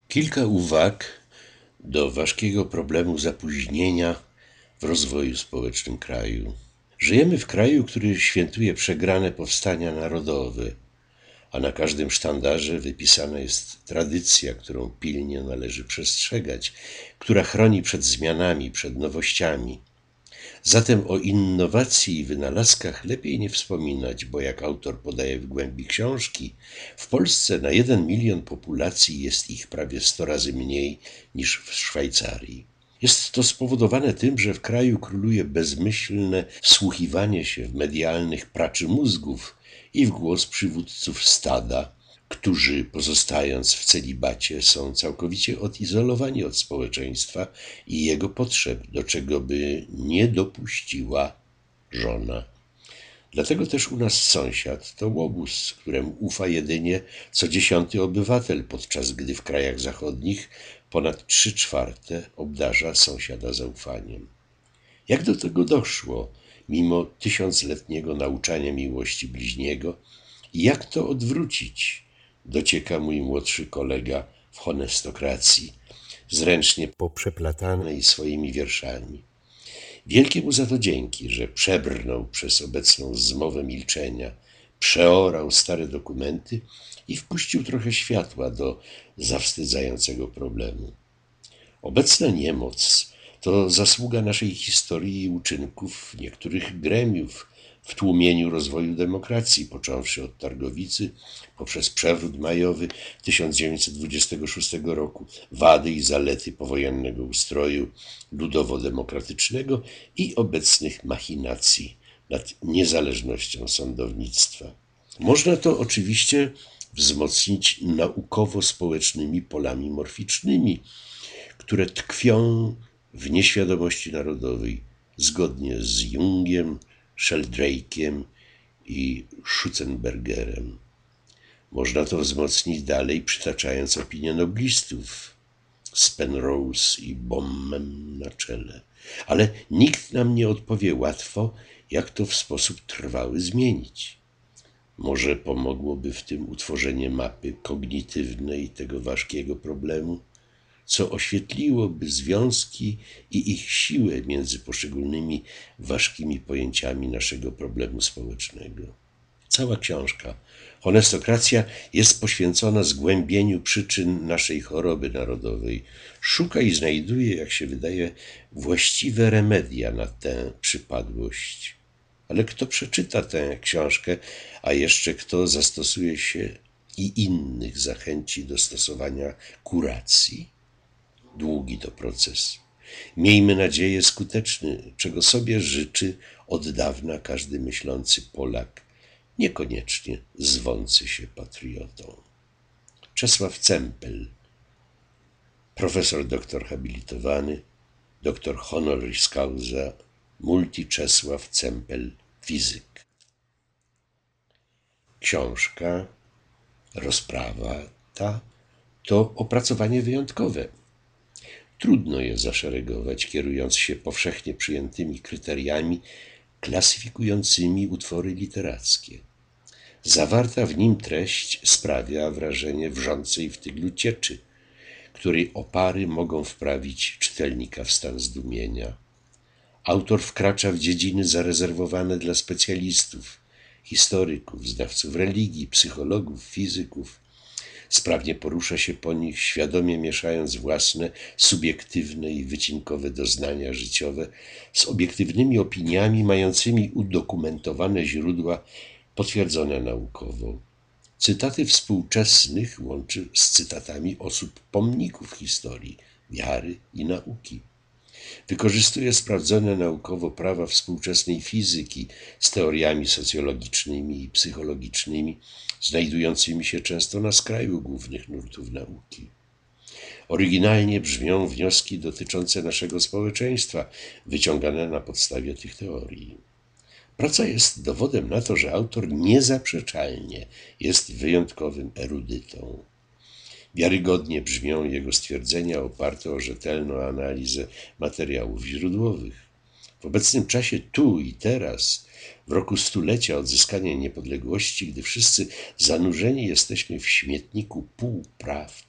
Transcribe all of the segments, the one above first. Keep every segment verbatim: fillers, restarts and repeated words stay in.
Kilka uwag do ważkiego problemu zapóźnienia w rozwoju społecznym kraju. Żyjemy w kraju, który świętuje przegrane powstania narodowe, a na każdym sztandarze wypisana jest tradycja, którą pilnie należy przestrzegać, która chroni przed zmianami, przed nowościami. Zatem o innowacji i wynalazkach lepiej nie wspominać, bo jak autor podaje w głębi książki, w Polsce na jeden milion populacji jest ich prawie sto razy mniej niż w Szwajcarii. Jest to spowodowane tym, że w kraju króluje bezmyślne wsłuchiwanie się w medialnych praczy mózgów i w głos przywódców stada, którzy pozostając w celibacie są całkowicie odizolowani od społeczeństwa i jego potrzeb, do czego by nie dopuściła żona. Dlatego też u nas sąsiad to łobuz, któremu ufa jedynie co dziesiąty obywatel, podczas gdy w krajach zachodnich ponad trzy czwarte obdarza sąsiada zaufaniem. Jak do tego doszło, mimo tysiącletniego nauczania miłości bliźniego, i jak to odwrócić, docieka mój młodszy kolega w honestokracji, zręcznie poprzeplatanej swoimi wierszami. Wielkie mu za to dzięki, że przebrnął przez obecną zmowę milczenia, przeorał stare dokumenty i wpuścił trochę światła do zawstydzającego problemu. Obecna niemoc to zasługa naszej historii i uczynków niektórych gremiów w tłumieniu rozwoju demokracji, począwszy od Targowicy, poprzez przewrót majowy tysiąc dziewięćset dwudziestego szóstego roku, wady i zalety powojennego ustroju ludowo-demokratycznego i obecnych machinacji nad niezależnością sądownictwa. Można to oczywiście wzmocnić naukowo-społecznymi polami morficznymi, które tkwią w nieświadomości narodowej, zgodnie z Jungiem, Sheldrake'iem i Schutzenbergerem. Można to wzmocnić dalej, przytaczając opinię noblistów z Penrose i Bommem na czele. Ale nikt nam nie odpowie łatwo, jak to w sposób trwały zmienić. Może pomogłoby w tym utworzenie mapy kognitywnej tego ważkiego problemu, co oświetliłoby związki i ich siłę między poszczególnymi ważkimi pojęciami naszego problemu społecznego. Cała książka Honestokracja jest poświęcona zgłębieniu przyczyn naszej choroby narodowej. Szuka i znajduje, jak się wydaje, właściwe remedia na tę przypadłość. Ale kto przeczyta tę książkę, a jeszcze kto zastosuje się i innych zachęci do stosowania kuracji? Długi to proces. Miejmy nadzieję skuteczny, czego sobie życzy od dawna każdy myślący Polak, niekoniecznie zwący się patriotą. Czesław Cempel, profesor doktor habilitowany, doktor honoris causa, multi Czesław Cempel, fizyk. Książka, rozprawa ta to opracowanie wyjątkowe. Trudno je zaszeregować, kierując się powszechnie przyjętymi kryteriami klasyfikującymi utwory literackie. Zawarta w nim treść sprawia wrażenie wrzącej w tyglu cieczy, której opary mogą wprawić czytelnika w stan zdumienia. Autor wkracza w dziedziny zarezerwowane dla specjalistów, historyków, znawców religii, psychologów, fizyków. Sprawnie porusza się po nich, świadomie mieszając własne, subiektywne i wycinkowe doznania życiowe z obiektywnymi opiniami mającymi udokumentowane źródła potwierdzone naukowo. Cytaty współczesnych łączy z cytatami osób pomników historii, wiary i nauki. Wykorzystuje sprawdzone naukowo prawa współczesnej fizyki z teoriami socjologicznymi i psychologicznymi, znajdującymi się często na skraju głównych nurtów nauki. Oryginalnie brzmią wnioski dotyczące naszego społeczeństwa, wyciągane na podstawie tych teorii. Praca jest dowodem na to, że autor niezaprzeczalnie jest wyjątkowym erudytą. Wiarygodnie brzmią jego stwierdzenia oparte o rzetelną analizę materiałów źródłowych. W obecnym czasie, tu i teraz, w roku stulecia odzyskania niepodległości, gdy wszyscy zanurzeni jesteśmy w śmietniku półprawd,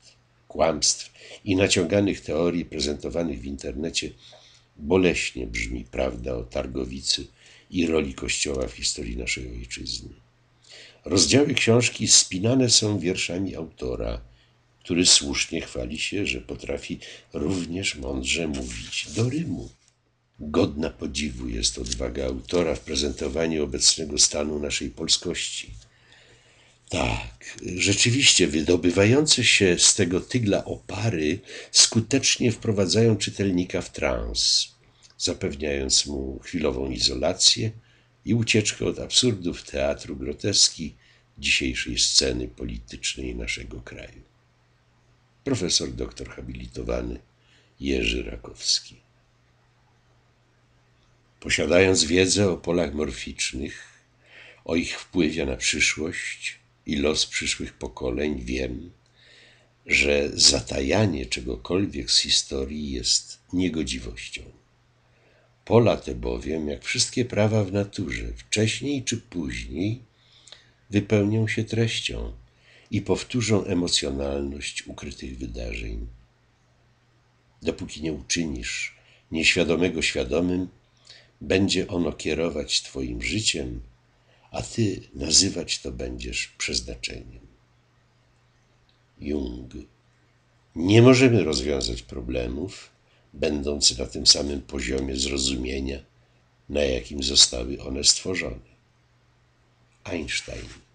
kłamstw i naciąganych teorii prezentowanych w internecie boleśnie brzmi prawda o Targowicy i roli Kościoła w historii naszej ojczyzny. Rozdziały książki spinane są wierszami autora, który słusznie chwali się, że potrafi również mądrze mówić do rymu. Godna podziwu jest odwaga autora w prezentowaniu obecnego stanu naszej polskości. Tak, rzeczywiście wydobywające się z tego tygla opary skutecznie wprowadzają czytelnika w trans, zapewniając mu chwilową izolację i ucieczkę od absurdów teatru groteski dzisiejszej sceny politycznej naszego kraju. Profesor doktor habilitowany Jerzy Rakowski. Posiadając wiedzę o polach morficznych, o ich wpływie na przyszłość i los przyszłych pokoleń, wiem, że zatajanie czegokolwiek z historii jest niegodziwością. Pola te bowiem, jak wszystkie prawa w naturze, wcześniej czy później wypełnią się treścią i powtórzą emocjonalność ukrytych wydarzeń. Dopóki nie uczynisz nieświadomego świadomym, będzie ono kierować twoim życiem, a ty nazywać to będziesz przeznaczeniem. Jung. Nie możemy rozwiązać problemów, będąc na tym samym poziomie zrozumienia, na jakim zostały one stworzone. Einstein.